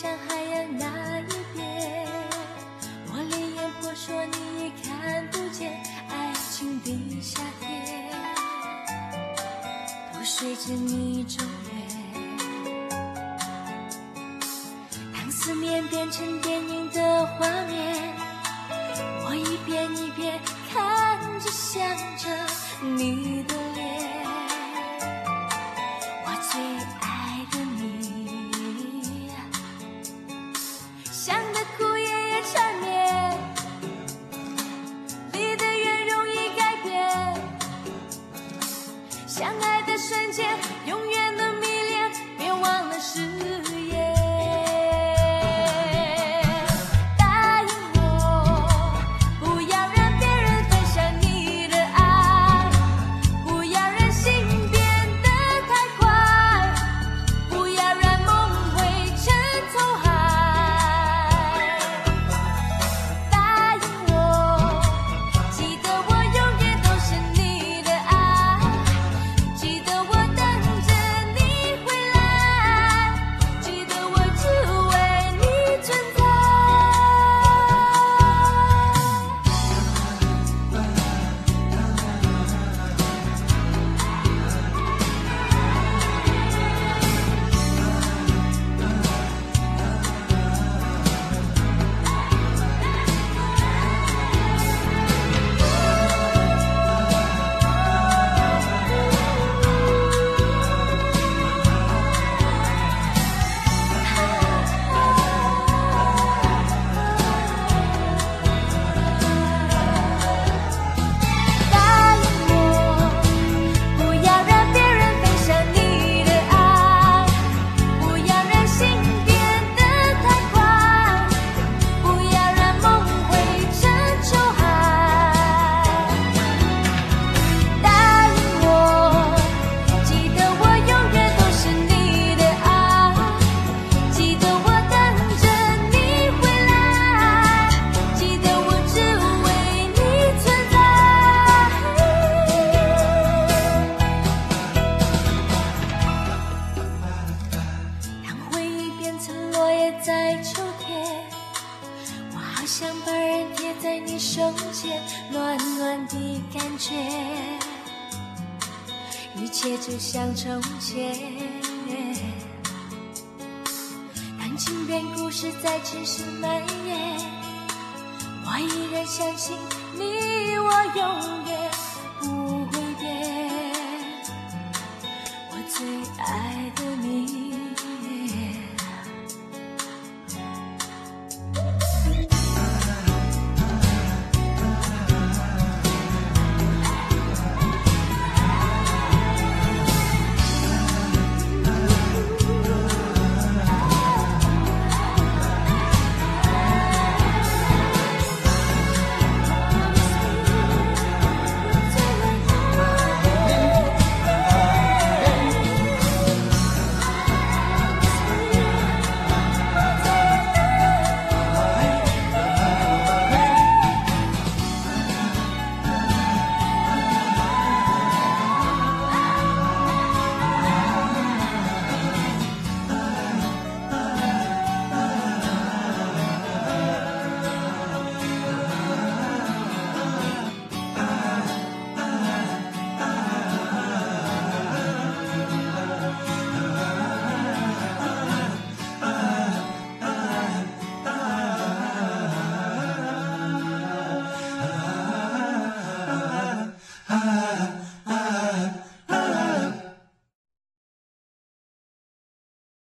向海洋那一边，我连眼婆说你也看不见，爱情的夏天都随着你走远。当思念变成电影的画面，我一遍一遍看着想着你的脸，我最爱的你，想得哭也缠绵，离得远容易改变，相爱的瞬间永远的迷恋，别忘了誓言。答应我，不要让别人分享你的爱，不要让心变得太快，不要让梦汇成沧海。答应我，记得我永远都是你的爱，记得我等着你回来，记得我只为你存在。答应我，不要让别人分享你的爱，不要让心变得太快，不要让梦汇成沧海。答应我，记得我永远都是你的爱，记得我等着你回来，记得我只为你存在。当回忆变成落叶在秋天，我好想把人贴在你胸前，暖暖的感觉，一切就像从前。当情变故事在城市蔓延，我依然相信你我永远不会变，我最爱的你。